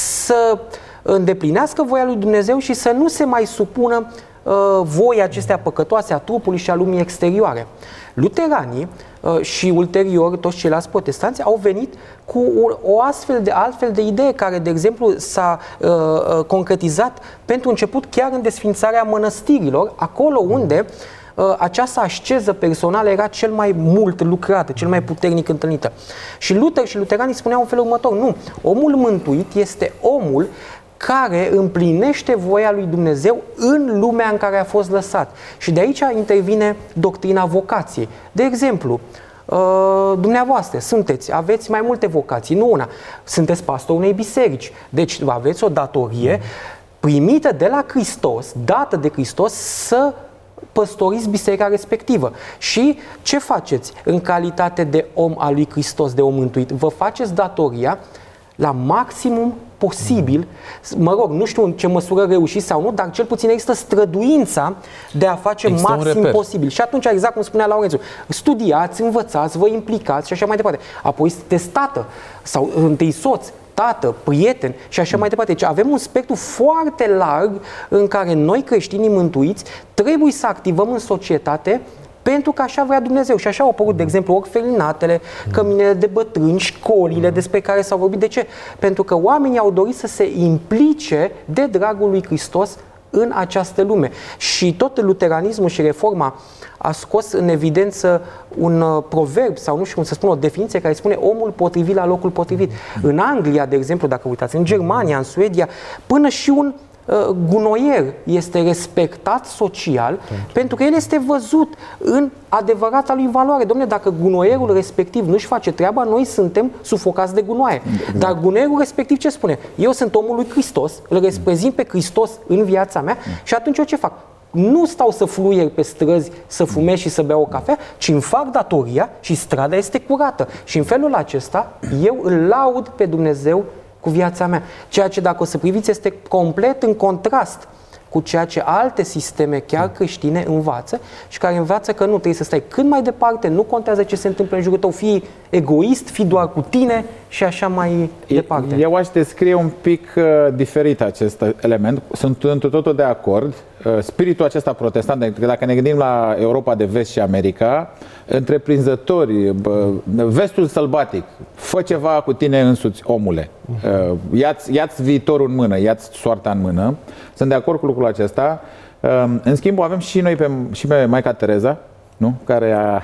Speaker 4: să îndeplinească voia lui Dumnezeu și să nu se mai supună uh, voii acestea păcătoase a trupului și a lumii exterioare. Luteranii uh, și ulterior toți ceilalți protestanți au venit cu o, o astfel de altfel de idee care, de exemplu, s-a uh, concretizat pentru început chiar în desfințarea mănăstirilor, acolo unde uh, această asceză personală era cel mai mult lucrată, cel mai puternic întâlnită. Și Luther și luteranii spuneau în felul următor: nu, omul mântuit este omul care împlinește voia lui Dumnezeu în lumea în care a fost lăsat. Și de aici intervine doctrina vocației. De exemplu, dumneavoastră sunteți, aveți mai multe vocații, nu una. Sunteți pastorul unei biserici, deci aveți o datorie primită de la Hristos, dată de Hristos, să păstoriți biserica respectivă. Și ce faceți în calitate de om al lui Hristos, de om mântuit? Vă faceți datoria la maximum posibil, mă rog, nu știu în ce măsură reușiți sau nu, dar cel puțin există străduința de a face există maxim posibil. Și atunci, exact cum spunea Laurențiu, studiați, învățați, vă implicați și așa mai departe. Apoi sunteți tată sau întâi soț, tată, prieten și așa mai departe. Deci avem un spectru foarte larg în care noi, creștinii mântuiți, trebuie să activăm în societate pentru că așa vrea Dumnezeu. Și așa au apărut, de exemplu, orfelinatele, căminele de bătrâni, școlile despre care s-au vorbit. De ce? Pentru că oamenii au dorit să se implice de dragul lui Hristos în această lume. Și tot luteranismul și reforma a scos în evidență un proverb sau nu știu cum să spun, o definiție care spune omul potrivit la locul potrivit. În Anglia, de exemplu, dacă uitați, în Germania, în Suedia, până și un gunoier este respectat social pentru, pentru că el este văzut în adevărata lui valoare. Dom'le, dacă gunoierul respectiv nu-și face treaba, noi suntem sufocați de gunoaie. Dar gunoierul respectiv ce spune? Eu sunt omul lui Hristos, îl reprezint pe Hristos în viața mea și atunci eu ce fac? Nu stau să fluier pe străzi, să fumez și să beau o cafea, ci îmi fac datoria și strada este curată. Și în felul acesta eu îl laud pe Dumnezeu cu viața mea. Ceea ce, dacă o să priviți, este complet în contrast cu ceea ce alte sisteme, chiar creștine, învață și care învață că nu trebuie să stai cât mai departe, nu contează ce se întâmplă în jurul tău, fii egoist, fii doar cu tine și așa mai departe.
Speaker 2: Eu aș descrie un pic uh, diferit acest element. Sunt întru totul de acord. Uh, spiritul acesta protestant, dacă ne gândim la Europa de Vest și America, întreprinzători, uh, vestul sălbatic, fă ceva cu tine însuți, omule. Uh, ia-ți, ia-ți viitorul în mână, ia-ți soarta în mână. Sunt de acord cu lucrul acesta. Uh, în schimb, avem și noi pe, și pe Maica Tereza, nu? Care a,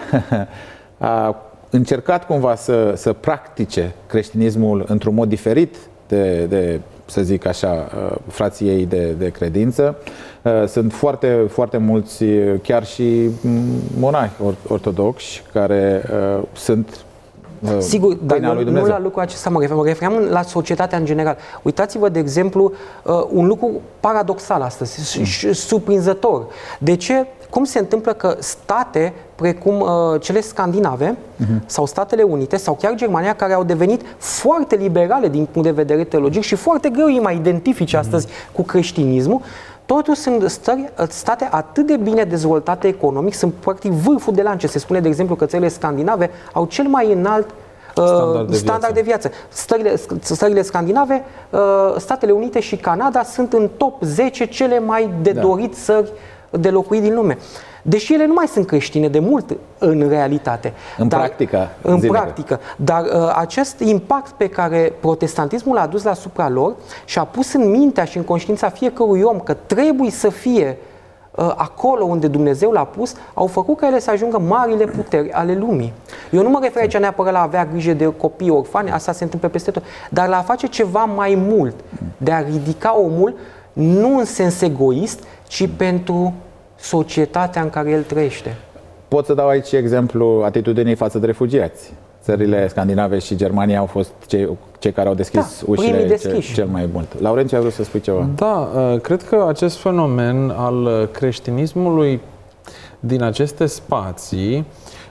Speaker 2: a încercat cumva să, să practice creștinismul într-un mod diferit de, de, să zic așa, frații ei de, de credință. Sunt foarte, foarte mulți, chiar și monahi ortodoxi, care sunt
Speaker 4: Sigur, dar nu, nu la lucrul acesta mă referam, mă referam la societatea în general. Uitați-vă, de exemplu, un lucru paradoxal astăzi și surprinzător. De ce? Cum se întâmplă că state precum uh, cele scandinave uh-huh. sau Statele Unite sau chiar Germania, care au devenit foarte liberale din punct de vedere teologic și foarte greu îi mai identifice uh-huh. astăzi cu creștinismul, totuși sunt stări, state atât de bine dezvoltate economic, sunt practic vârful de lance. Se spune, de exemplu, că țările scandinave au cel mai înalt uh, standard, de, standard viață. de viață. Stările, stările scandinave, uh, Statele Unite și Canada sunt în top zece cele mai de da. dorit țări de locuit din lume. Deși ele nu mai sunt creștine de mult în realitate.
Speaker 2: În
Speaker 4: dar,
Speaker 2: practică.
Speaker 4: În zilele. practică. Dar uh, acest impact pe care protestantismul l-a adus asupra lor și a pus în mintea și în conștiința fiecărui om că trebuie să fie uh, acolo unde Dumnezeu l-a pus, au făcut ca ele să ajungă marile puteri ale lumii. Eu nu mă refer aici neapărat la a avea grijă de copii orfani, asta se întâmplă peste tot, dar la a face ceva mai mult, de a ridica omul nu în sens egoist, ci pentru societatea în care el trăiește.
Speaker 2: Pot să dau aici exemplu atitudinii față de refugiați. Țările scandinave și Germania au fost cei, cei care au deschis da, ușile cel, cel mai mult. Laurențiu, ai vrut să spui ceva?
Speaker 3: Da, cred că acest fenomen al creștinismului din aceste spații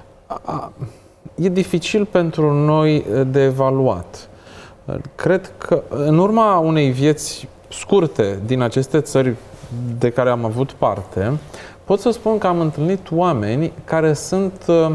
Speaker 3: e dificil pentru noi de evaluat. Cred că în urma unei vieți scurte din aceste țări de care am avut parte, pot să spun că am întâlnit oameni care sunt uh,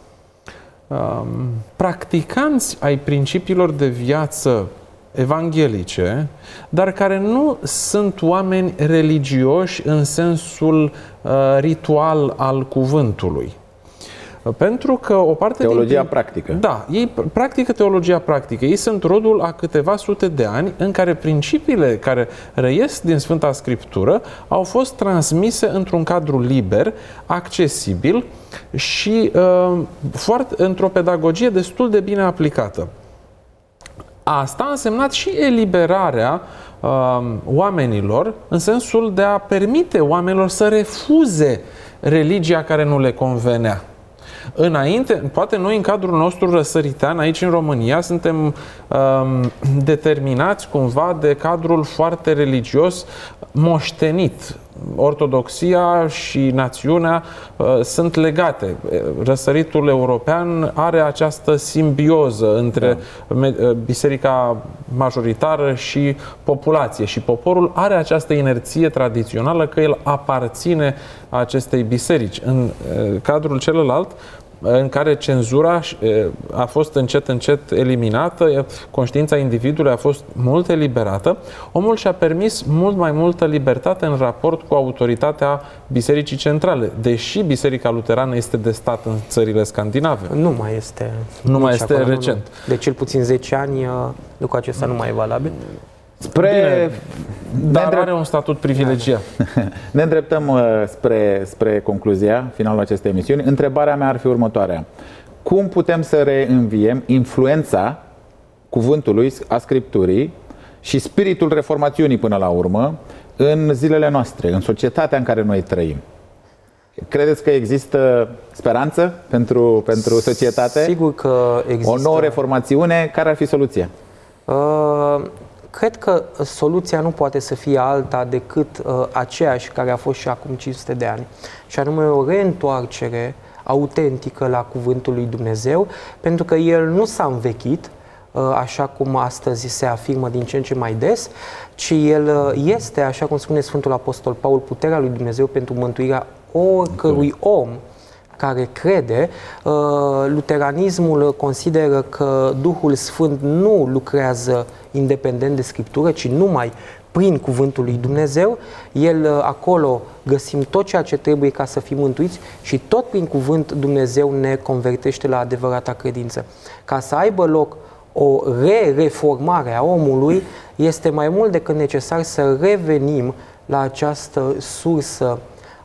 Speaker 3: uh, practicanți ai principiilor de viață evanghelice, dar care nu sunt oameni religioși în sensul uh, ritual al cuvântului. Pentru că o parte
Speaker 2: teologia
Speaker 3: din...
Speaker 2: practică.
Speaker 3: Da, ei practică teologia practică. Ei sunt rodul a câteva sute de ani în care principiile care reies din Sfânta Scriptură au fost transmise într-un cadru liber, accesibil și uh, foarte, într-o pedagogie destul de bine aplicată. Asta a însemnat și eliberarea uh, oamenilor în sensul de a permite oamenilor să refuze religia care nu le convenea. Înainte, poate noi în cadrul nostru răsăritean, aici în România, suntem um, determinați cumva de cadrul foarte religios moștenit. Ortodoxia și națiunea uh, sunt legate. Răsăritul european are această simbioză între da. biserica majoritară și populație și poporul are această inerție tradițională că el aparține acestei biserici. În uh, cadrul celălalt, în care cenzura a fost încet, încet eliminată, conștiința individului a fost mult eliberată, omul și-a permis mult mai multă libertate în raport cu autoritatea Bisericii Centrale, deși Biserica Luterană este de stat în țările scandinave.
Speaker 4: Nu mai este.
Speaker 3: Nu mai este
Speaker 4: acolo,
Speaker 3: recent.
Speaker 4: Nu. De cel puțin zece ani, lucrul acesta nu mai e valabil.
Speaker 2: Spre...
Speaker 3: Bine, dar are un statut privilegiat.
Speaker 2: Ne îndreptăm uh, spre, spre concluzia, finalul acestei emisiuni. Întrebarea mea ar fi următoarea. Cum putem să reînviem influența cuvântului, a Scripturii și spiritul reformațiunii până la urmă în zilele noastre, în societatea în care noi trăim? Credeți că există speranță pentru, pentru societate?
Speaker 4: Sigur că există.
Speaker 2: O nouă reformațiune? Care ar fi soluția?
Speaker 4: Uh... Cred că soluția nu poate să fie alta decât uh, aceeași care a fost și acum cinci sute de ani, și anume o reîntoarcere autentică la Cuvântul lui Dumnezeu, pentru că el nu s-a învechit, uh, așa cum astăzi se afirmă din ce în ce mai des, ci el uh, este, așa cum spune Sfântul Apostol Paul, puterea lui Dumnezeu pentru mântuirea oricărui om care crede. Luteranismul consideră că Duhul Sfânt nu lucrează independent de Scriptură, ci numai prin Cuvântul lui Dumnezeu. El, acolo găsim tot ceea ce trebuie ca să fim mântuiți și tot prin Cuvânt Dumnezeu ne convertește la adevărata credință. Ca să aibă loc o re-reformare a omului, este mai mult decât necesar să revenim la această sursă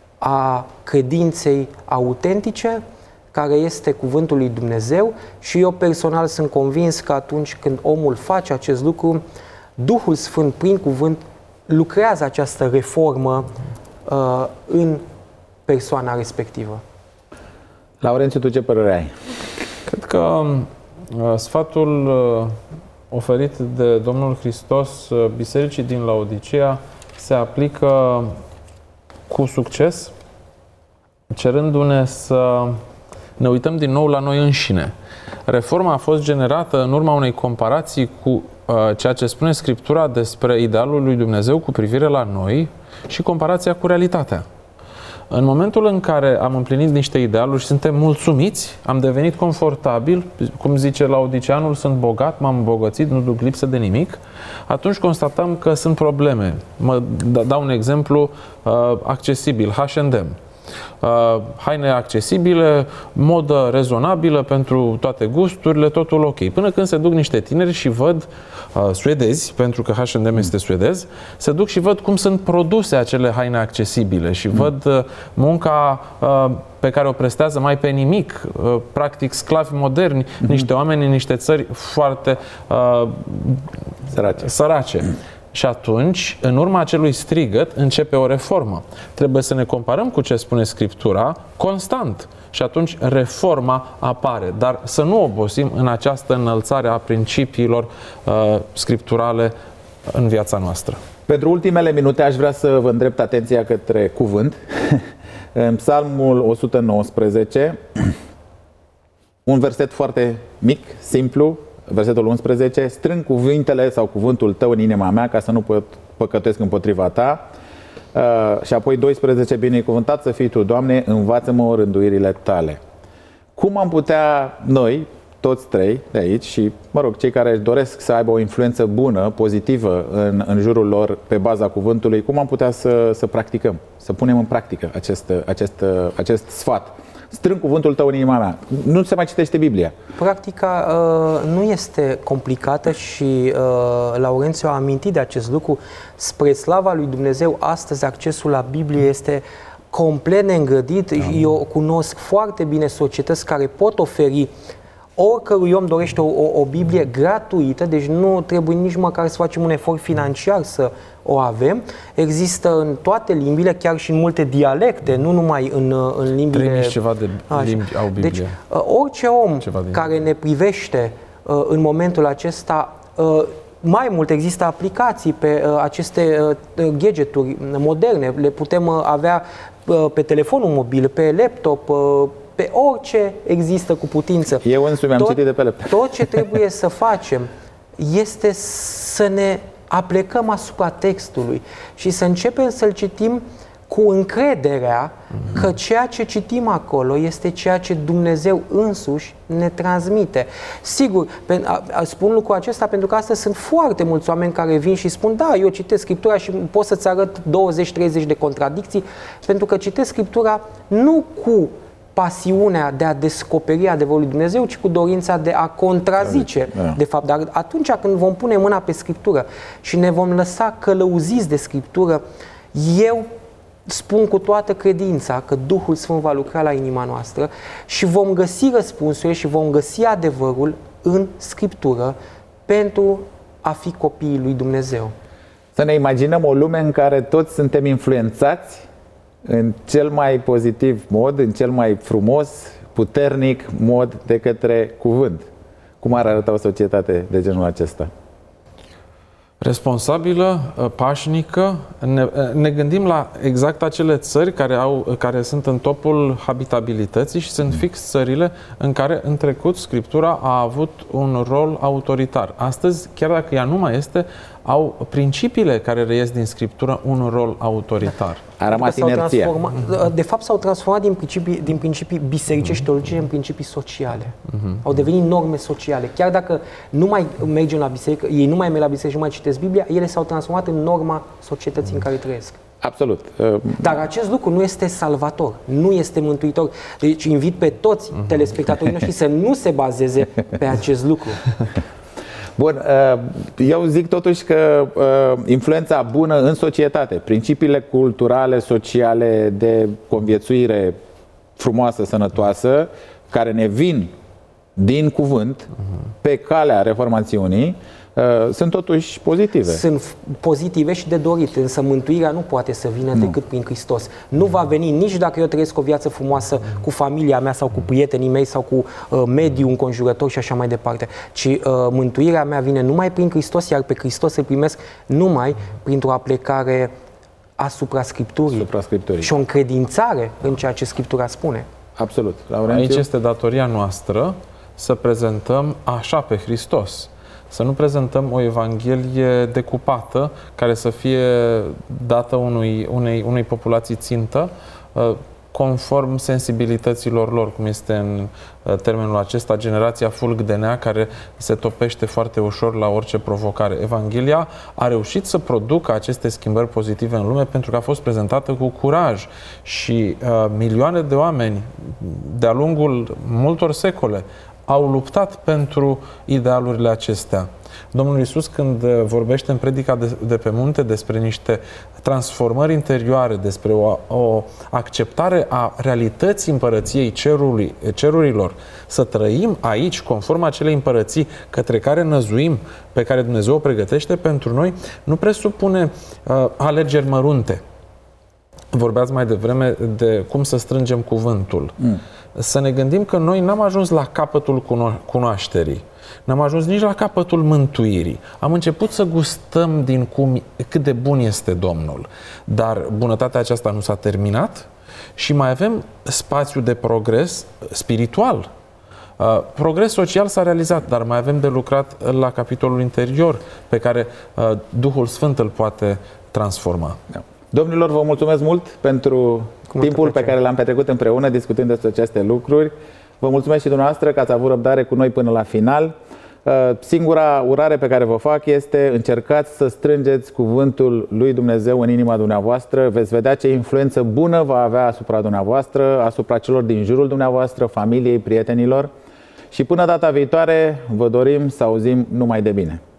Speaker 4: a credinței autentice, care este Cuvântul lui Dumnezeu, și eu personal sunt convins că atunci când omul face acest lucru, Duhul Sfânt prin cuvânt lucrează această reformă uh, în persoana respectivă.
Speaker 2: Laurențiu, tu ce părere ai?
Speaker 3: Cred că Sfatul oferit de Domnul Hristos bisericii din Laodicea se aplică cu succes, cerându-ne să ne uităm din nou la noi înșine. Reforma a fost generată în urma unei comparații cu uh, ceea ce spune Scriptura despre idealul lui Dumnezeu cu privire la noi și comparația cu realitatea. În momentul în care am împlinit niște idealuri și suntem mulțumiți, am devenit confortabil, cum zice Laodiceanul, sunt bogat, m-am îmbogățit, nu duc lipsă de nimic, atunci constatăm că sunt probleme. Mă dau un exemplu uh, accesibil, H and M. Uh, haine accesibile, modă rezonabilă pentru toate gusturile, totul ok. Până când se duc niște tineri și văd uh, suedezi, pentru că H and M este suedez, se duc și văd cum sunt produse acele haine accesibile și văd uh, munca uh, pe care o prestează mai pe nimic, uh, practic sclavi moderni, mm-hmm. niște oameni în niște țări foarte uh,
Speaker 2: sărace.
Speaker 3: sărace. Și atunci, în urma acelui strigăt, începe o reformă. Trebuie să ne comparăm cu ce spune Scriptura constant. Și atunci reforma apare. Dar să nu obosim în această înălțare a principiilor uh, scripturale în viața noastră.
Speaker 2: Pentru ultimele minute aș vrea să vă îndrept atenția către cuvânt. În Psalmul o sută nouăsprezece, un verset foarte mic, simplu, versetul unsprezece, strâng cuvintele sau cuvântul tău în inima mea ca să nu păcătuiesc împotriva ta. Uh, și apoi doisprezece, binecuvântat să fii tu, Doamne, învață-mă rânduirile tale. Cum am putea noi, toți trei de aici și, mă rog, cei care își doresc să aibă o influență bună, pozitivă în, în jurul lor pe baza cuvântului, cum am putea să, să practicăm, să punem în practică acest, acest, acest sfat? Strâng cuvântul tău în inima mea. Nu se mai citește Biblia.
Speaker 4: Practica uh, nu este complicată și uh, Laurențiu a amintit de acest lucru. Spre slava lui Dumnezeu, astăzi accesul la Biblie este complet neîngrădit. Da. Eu cunosc foarte bine societăți care pot oferi oricărui om dorește o, o, o Biblie gratuită, deci nu trebuie nici măcar să facem un efort financiar să o avem. Există în toate limbile, chiar și în multe dialecte, nu numai în, în limbile...
Speaker 3: Trimis ceva de limbi au Biblie.
Speaker 4: Deci, orice om care ne privește în momentul acesta, mai mult există aplicații pe aceste gadgeturi moderne, le putem avea pe telefonul mobil, pe laptop, pe orice există cu putință.
Speaker 2: Eu însumi am citit de pe laptop.
Speaker 4: Tot ce trebuie să facem este să ne aplecăm asupra textului și să începem să-l citim cu încrederea că ceea ce citim acolo este ceea ce Dumnezeu însuși ne transmite. Sigur, spun lucrul acesta pentru că astăzi sunt foarte mulți oameni care vin și spun da, eu citesc Scriptura și pot să-ți arăt douăzeci treizeci de contradicții, pentru că citesc Scriptura nu cu pasiunea de a descoperi adevărul lui Dumnezeu, ci cu dorința de a contrazice, da. de fapt. Dar atunci când vom pune mâna pe Scriptură și ne vom lăsa călăuziți de Scriptură, eu spun cu toată credința că Duhul Sfânt va lucra la inima noastră și vom găsi răspunsurile și vom găsi adevărul în Scriptură pentru a fi copiii lui Dumnezeu.
Speaker 2: Să ne imaginăm o lume în care toți suntem influențați în cel mai pozitiv mod, în cel mai frumos, puternic mod de către cuvânt. Cum ar arăta o societate de genul acesta?
Speaker 3: Responsabilă, pașnică. Ne, ne gândim la exact acele țări care, au, care sunt în topul habitabilității și sunt fix țările în care în trecut Scriptura a avut un rol autoritar. Astăzi, chiar dacă ea nu mai este, au principiile care reies din Scriptură un rol autoritar.
Speaker 2: A rămas inerția.
Speaker 4: De fapt, s-au transformat din principii, din principii bisericești teologice în principii sociale. Uh-huh. Au devenit norme sociale. Chiar dacă nu mai mergem la biserică, ei nu mai merg la biserică și nu mai citesc Biblia, ele s-au transformat în norma societății uh-huh. în care trăiesc.
Speaker 2: Absolut.
Speaker 4: Dar acest lucru nu este salvator, nu este mântuitor. Deci invit pe toți uh-huh. telespectatorii noștri să nu se bazeze pe acest lucru.
Speaker 2: Bun, eu zic totuși că influența bună în societate, principiile culturale, sociale, de conviețuire frumoasă, sănătoasă, care ne vin din cuvânt pe calea reformațiunii, sunt totuși pozitive.
Speaker 4: Sunt pozitive și de dorit, însă mântuirea nu poate să vină nu. decât prin Hristos. Nu va veni nici dacă eu trăiesc o viață frumoasă cu familia mea sau cu prietenii mei sau cu uh, mediul înconjurător și așa mai departe, ci uh, mântuirea mea vine numai prin Hristos, iar pe Hristos îl primesc numai printr-o aplecare asupra Scripturii,
Speaker 2: asupra Scripturii
Speaker 4: și o încredințare în ceea ce Scriptura spune.
Speaker 2: Absolut. Laurențiu?
Speaker 3: Aici este datoria noastră să prezentăm așa pe Hristos. Să nu prezentăm o evanghelie decupată care să fie dată unui, unei, unei populații țintă conform sensibilităților lor, cum este în termenul acesta generația fulg de nea, care se topește foarte ușor la orice provocare. Evanghelia a reușit să producă aceste schimbări pozitive în lume pentru că a fost prezentată cu curaj și uh, milioane de oameni de-a lungul multor secole au luptat pentru idealurile acestea. Domnul Iisus, când vorbește în predica de, de pe munte despre niște transformări interioare, despre o, o acceptare a realității împărăției cerului, cerurilor, să trăim aici conform acelei împărății către care năzuim, pe care Dumnezeu o pregătește pentru noi, nu presupune uh, alegeri mărunte. Vorbeați mai devreme de cum să strângem cuvântul. Mm. Să ne gândim că noi n-am ajuns la capătul cuno- cunoașterii. N-am ajuns nici la capătul mântuirii. Am început să gustăm din cum, cât de bun este Domnul. Dar bunătatea aceasta nu s-a terminat și mai avem spațiu de progres spiritual. Uh, progres social s-a realizat, dar mai avem de lucrat la capitolul interior, pe care uh, Duhul Sfânt îl poate transforma.
Speaker 2: Da. Domnilor, vă mulțumesc mult pentru timpul pe care l-am petrecut împreună discutând despre aceste lucruri. Vă mulțumesc și dumneavoastră că ați avut răbdare cu noi până la final. Singura urare pe care vă fac este: încercați să strângeți cuvântul lui Dumnezeu în inima dumneavoastră. Veți vedea ce influență bună va avea asupra dumneavoastră, asupra celor din jurul dumneavoastră, familiei, prietenilor. Și până data viitoare, vă dorim să auzim numai de bine.